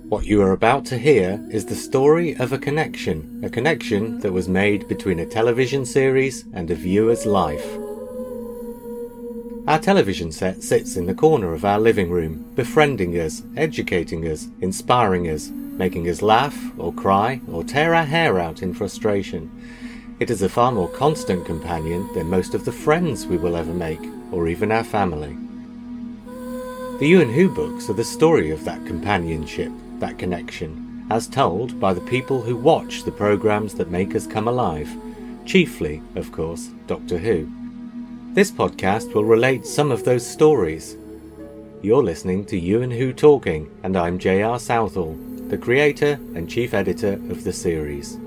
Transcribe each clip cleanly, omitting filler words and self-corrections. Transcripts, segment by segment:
What you are about to hear is the story of a connection that was made between a television series and a viewer's life. Our television set sits in the corner of our living room, befriending us, educating us, inspiring us, making us laugh or cry or tear our hair out in frustration. It is a far more constant companion than most of the friends we will ever make, or even our family. The You and Who books are the story of that companionship, that connection, as told by the people who watch the programmes that make us come alive, chiefly, of course, Doctor Who. This podcast will relate some of those stories. You're listening to You and Who Talking, and I'm J.R. Southall, the creator and chief editor of the series.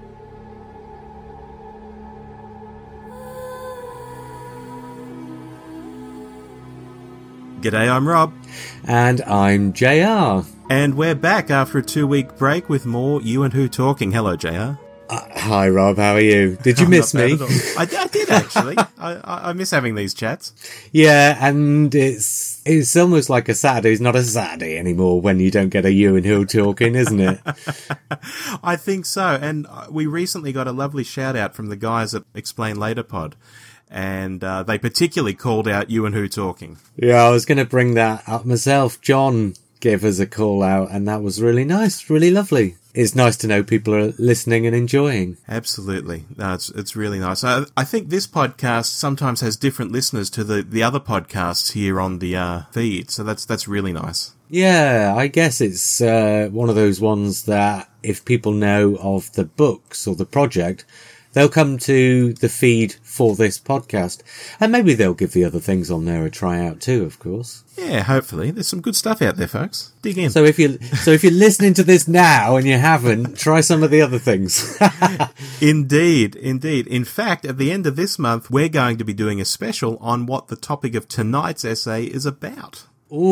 G'day, I'm Rob. And I'm JR. And we're back after a 2-week break with more You and Who Talking. Hello, JR. Hi, Rob. How are you? Did you miss me? I did, actually. I miss having these chats. Yeah, and it's almost like a Saturday's not a Saturday anymore when you don't get a You and Who Talking, isn't it? I think so. And we recently got a lovely shout-out from the guys at Explain Later Pod. And they particularly called out You and Who Talking. Yeah, I was going to bring that up myself. John gave us a call out, and that was really nice, really lovely. It's nice to know people are listening and enjoying. Absolutely. No, it's really nice. I think this podcast sometimes has different listeners to the other podcasts here on the feed, so that's really nice. Yeah, I guess it's one of those ones that if people know of the books or the project, they'll come to the feed for this podcast. And maybe they'll give the other things on there a try out too, of course. Yeah, hopefully. There's some good stuff out there, folks. Dig in. So if you're listening to this now and you haven't, try some of the other things. Indeed. In fact, at the end of this month, we're going to be doing a special on what the topic of tonight's essay is about.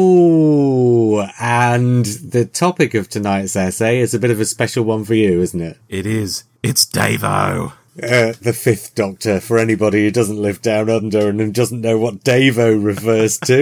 Ooh, and the topic of tonight's essay is a bit of a special one for you, isn't it? It is. It's Davo. The Fifth Doctor, for anybody who doesn't live down under and doesn't know what Davo refers to.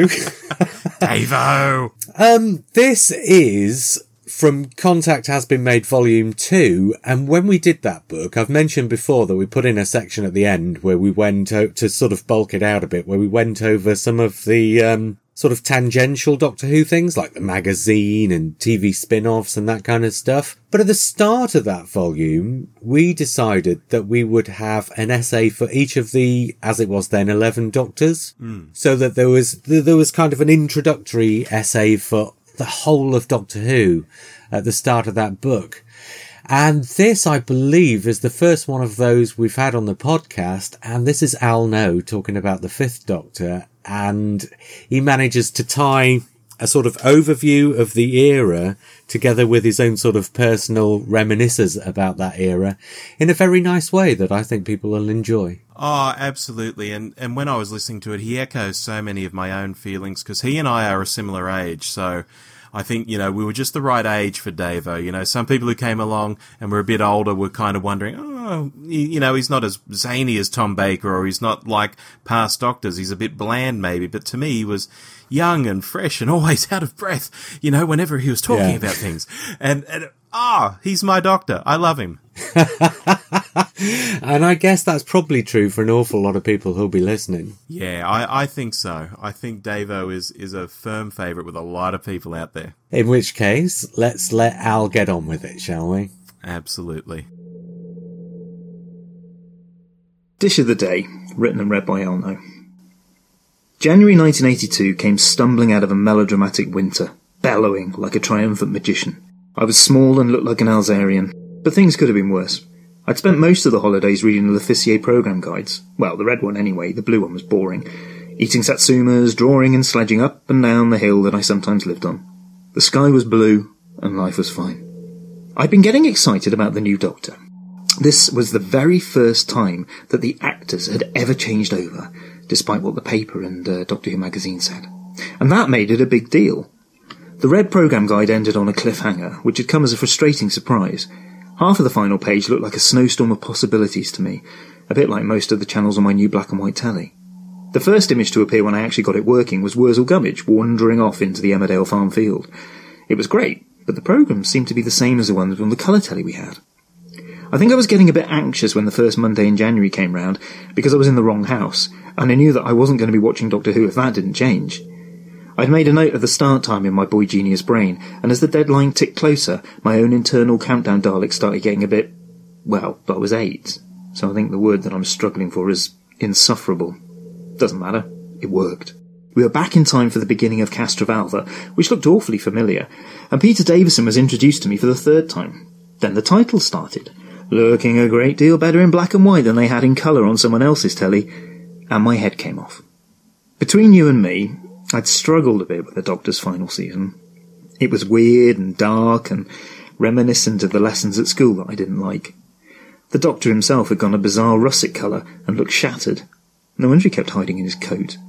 Davo! This is from Contact Has Been Made Volume 2, and when we did that book, I've mentioned before that we put in a section at the end where we went to sort of bulk it out a bit, where we went over some of the sort of tangential Doctor Who things, like the magazine and TV spin-offs and that kind of stuff. But at the start of that volume, we decided that we would have an essay for each of the, as it was then, 11 Doctors. So that there was kind of an introductory essay for the whole of Doctor Who at the start of that book. And this, I believe, is the first one of those we've had on the podcast. And this is Al No talking about the Fifth Doctor. And he manages to tie a sort of overview of the era together with his own sort of personal reminiscences about that era in a very nice way that I think people will enjoy. Oh, absolutely. And when I was listening to it, he echoes so many of my own feelings because he and I are a similar age. So I think, we were just the right age for Davo. Some people who came along and were a bit older were kind of wondering, he's not as zany as Tom Baker, or he's not like past Doctors. He's a bit bland maybe. But to me, he was young and fresh and always out of breath, whenever he was talking about things. And he's my Doctor. I love him. And I guess that's probably true for an awful lot of people who'll be listening. Yeah, I think so. I think Davo is a firm favourite with a lot of people out there. In which case, let's let Al get on with it, shall we? Absolutely. Dish of the Day, written and read by Al No. January 1982 came stumbling out of a melodramatic winter, bellowing like a triumphant magician. I was small and looked like an Alzarian, but things could have been worse. I'd spent most of the holidays reading the L'Officier programme guides. Well, the red one anyway, the blue one was boring. Eating satsumas, drawing and sledging up and down the hill that I sometimes lived on. The sky was blue, and life was fine. I'd been getting excited about the new Doctor. This was the very first time that the actors had ever changed over, despite what the paper and Doctor Who magazine said. And that made it a big deal. The red programme guide ended on a cliffhanger, which had come as a frustrating surprise. Half of the final page looked like a snowstorm of possibilities to me, a bit like most of the channels on my new black and white telly. The first image to appear when I actually got it working was Wurzel Gummidge wandering off into the Emmerdale farm field. It was great, but the programmes seemed to be the same as the ones on the colour telly we had. I think I was getting a bit anxious when the first Monday in January came round, because I was in the wrong house, and I knew that I wasn't going to be watching Doctor Who if that didn't change. I'd made a note of the start time in my boy genius brain, and as the deadline ticked closer, my own internal countdown Dalek started getting a bit... well, that was 8, so I think the word that I'm struggling for is insufferable. Doesn't matter, it worked. We were back in time for the beginning of Castrovalva, which looked awfully familiar, and Peter Davison was introduced to me for the 3rd time. Then the title started, looking a great deal better in black and white than they had in colour on someone else's telly, and my head came off. Between you and me, I'd struggled a bit with the Doctor's final season. It was weird and dark and reminiscent of the lessons at school that I didn't like. The Doctor himself had gone a bizarre russet colour and looked shattered. No wonder he kept hiding in his coat.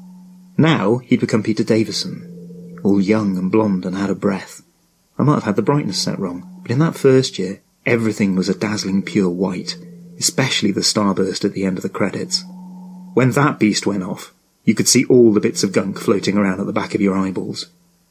Now he'd become Peter Davison, all young and blonde and out of breath. I might have had the brightness set wrong, but in that first year, everything was a dazzling pure white, especially the starburst at the end of the credits. When that beast went off, you could see all the bits of gunk floating around at the back of your eyeballs.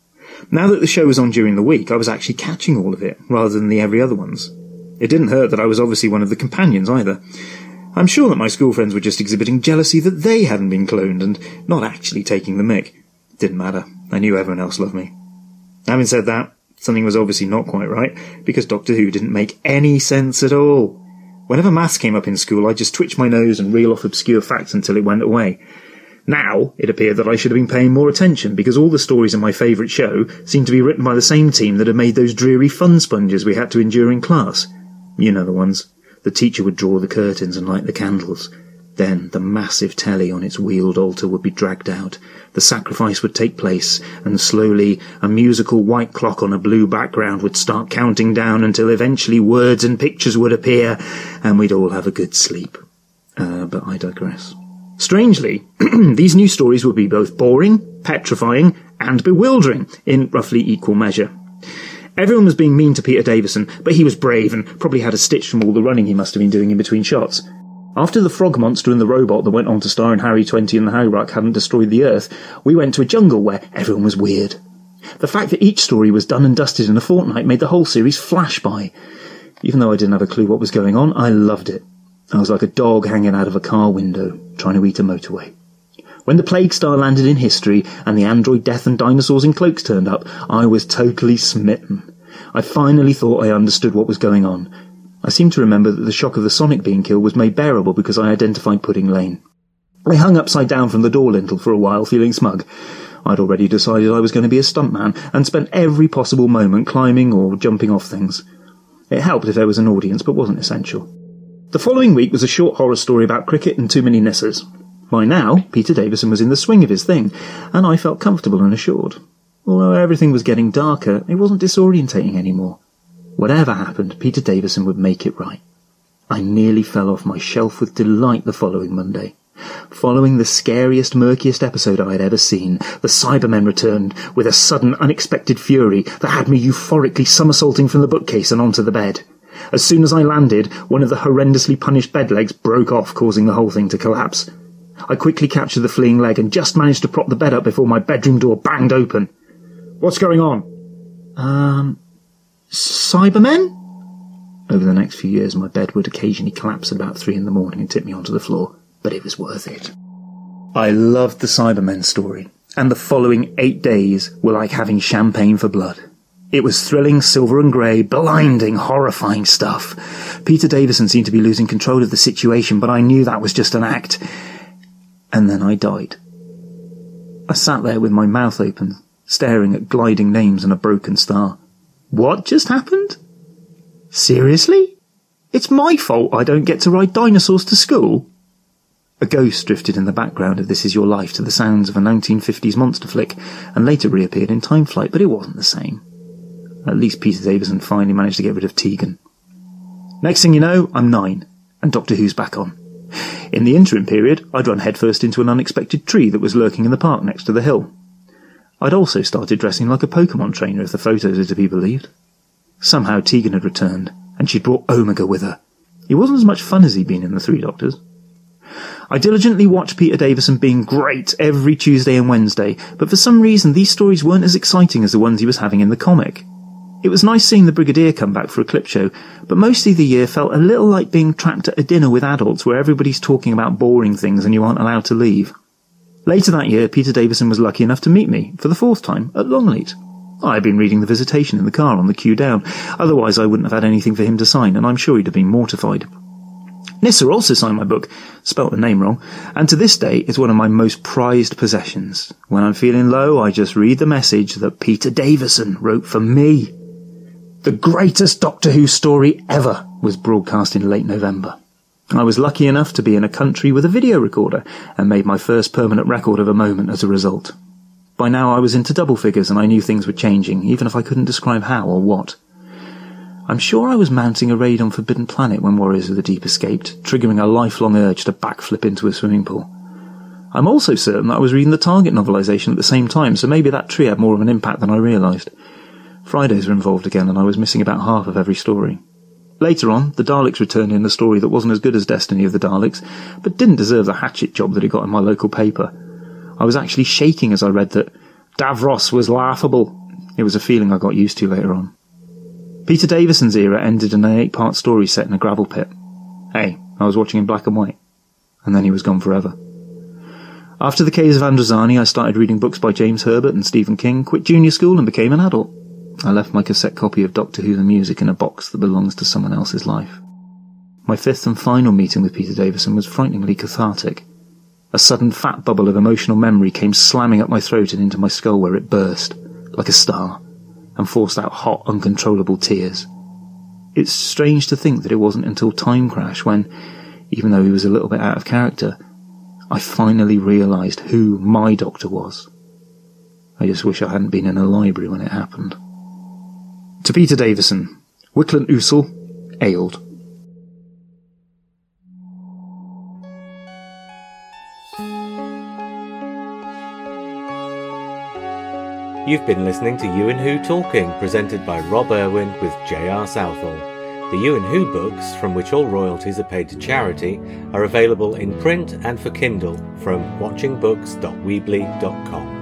Now that the show was on during the week, I was actually catching all of it, rather than the every other ones. It didn't hurt that I was obviously one of the companions either. I'm sure that my school friends were just exhibiting jealousy that they hadn't been cloned and not actually taking the mick. Didn't matter. I knew everyone else loved me. Having said that, something was obviously not quite right, because Doctor Who didn't make any sense at all. Whenever maths came up in school, I'd just twitch my nose and reel off obscure facts until it went away. Now, it appeared that I should have been paying more attention, because all the stories in my favourite show seemed to be written by the same team that had made those dreary fun sponges we had to endure in class. You know the ones. The teacher would draw the curtains and light the candles. Then the massive telly on its wheeled altar would be dragged out. The sacrifice would take place, and slowly a musical white clock on a blue background would start counting down until eventually words and pictures would appear, and we'd all have a good sleep. But I digress. Strangely, these new stories would be both boring, petrifying, and bewildering in roughly equal measure. Everyone was being mean to Peter Davison, but he was brave and probably had a stitch from all the running he must have been doing in between shots. After the frog monster and the robot that went on to star in Harry 20 and the Howrack hadn't destroyed the Earth, we went to a jungle where everyone was weird. The fact that each story was done and dusted in a fortnight made the whole series flash by. Even though I didn't have a clue what was going on, I loved it. I was like a dog hanging out of a car window, trying to eat a motorway. When the Plague Star landed in history and the android death and dinosaurs in cloaks turned up, I was totally smitten. I finally thought I understood what was going on. I seem to remember that the shock of the Sonic being killed was made bearable because I identified Pudding Lane. I hung upside down from the door lintel for a while, feeling smug. I'd already decided I was going to be a stuntman and spent every possible moment climbing or jumping off things. It helped if there was an audience, but wasn't essential. The following week was a short horror story about cricket and too many nissers. By now, Peter Davison was in the swing of his thing, and I felt comfortable and assured. Although everything was getting darker, it wasn't disorientating anymore. Whatever happened, Peter Davison would make it right. I nearly fell off my shelf with delight the following Monday. Following the scariest, murkiest episode I had ever seen, the Cybermen returned with a sudden, unexpected fury that had me euphorically somersaulting from the bookcase and onto the bed. As soon as I landed, one of the horrendously punished bed legs broke off, causing the whole thing to collapse. I quickly captured the fleeing leg and just managed to prop the bed up before my bedroom door banged open. "What's going on?" Cybermen? Over the next few years, my bed would occasionally collapse at about 3 in the morning and tip me onto the floor, but it was worth it. I loved the Cybermen story, and the following 8 days were like having champagne for blood. It was thrilling, silver and grey, blinding, horrifying stuff. Peter Davison seemed to be losing control of the situation, but I knew that was just an act. And then I died. I sat there with my mouth open, staring at gliding names and a broken star. What just happened? Seriously? It's my fault I don't get to ride dinosaurs to school? A ghost drifted in the background of This Is Your Life to the sounds of a 1950s monster flick, and later reappeared in Time Flight, but it wasn't the same. At least Peter Davison finally managed to get rid of Tegan. Next thing you know, I'm 9, and Doctor Who's back on. In the interim period, I'd run headfirst into an unexpected tree that was lurking in the park next to the hill. I'd also started dressing like a Pokemon trainer, if the photos are to be believed. Somehow Tegan had returned, and she'd brought Omega with her. He wasn't as much fun as he'd been in the Three Doctors. I diligently watched Peter Davison being great every Tuesday and Wednesday, but for some reason these stories weren't as exciting as the ones he was having in the comic. It was nice seeing the Brigadier come back for a clip show, but mostly the year felt a little like being trapped at a dinner with adults where everybody's talking about boring things and you aren't allowed to leave. Later that year, Peter Davison was lucky enough to meet me, for the 4th time, at Longleat. I had been reading The Visitation in the car on the queue down, otherwise I wouldn't have had anything for him to sign, and I'm sure he'd have been mortified. Nissa also signed my book, spelt the name wrong, and to this day is one of my most prized possessions. When I'm feeling low, I just read the message that Peter Davison wrote for me. The greatest Doctor Who story ever was broadcast in late November. I was lucky enough to be in a country with a video recorder and made my first permanent record of a moment as a result. By now I was into double figures and I knew things were changing, even if I couldn't describe how or what. I'm sure I was mounting a raid on Forbidden Planet when Warriors of the Deep escaped, triggering a lifelong urge to backflip into a swimming pool. I'm also certain that I was reading the Target novelisation at the same time, so maybe that tree had more of an impact than I realised. Fridays were involved again and I was missing about half of every story. Later on, the Daleks returned in a story that wasn't as good as Destiny of the Daleks, but didn't deserve the hatchet job that it got in my local paper. I was actually shaking as I read that Davros was laughable. It was a feeling I got used to later on. Peter Davison's era ended in an 8-part story set in a gravel pit. Hey, I was watching in black and white. And then he was gone forever. After the Caves of Androzani, I started reading books by James Herbert and Stephen King, quit junior school and became an adult. I left my cassette copy of Doctor Who the Music in a box that belongs to someone else's life. My 5th and final meeting with Peter Davison was frighteningly cathartic. A sudden fat bubble of emotional memory came slamming up my throat and into my skull where it burst, like a star, and forced out hot, uncontrollable tears. It's strange to think that it wasn't until Time Crash when, even though he was a little bit out of character, I finally realised who my Doctor was. I just wish I hadn't been in a library when it happened. To Peter Davison, Wickland Ousel, Aeld. You've been listening to You and Who Talking, presented by Rob Irwin with J.R. Southall. The You and Who books, from which all royalties are paid to charity, are available in print and for Kindle from watchingbooks.weebly.com.